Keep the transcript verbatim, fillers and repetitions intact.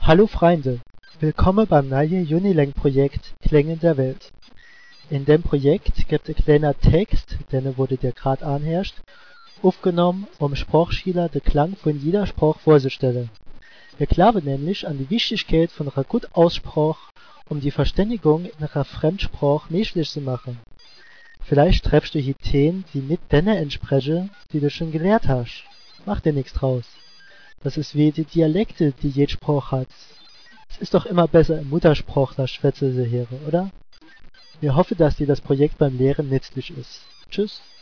Hallo Freunde, willkommen beim neuen Unilang-Projekt Klänge der Welt. In dem Projekt gibt es ein kleiner Text, den wurde dir gerade anherrscht, aufgenommen, um Sprachschüler den Klang von jeder Sprache vorzustellen. Wir glauben nämlich an die Wichtigkeit von einer guten Aussprache, um die Verständigung in einer Fremdsprache möglich zu machen. Vielleicht treffst du hier Themen, die nicht denen entsprechen, die du schon gelehrt hast. Mach dir nichts draus. Das ist wie die Dialekte, die jede Sprache hat. Es ist doch immer besser im Muttersprachler Schwätze zu hören, oder? Wir hoffen, dass dir das Projekt beim Lehren nützlich ist. Tschüss.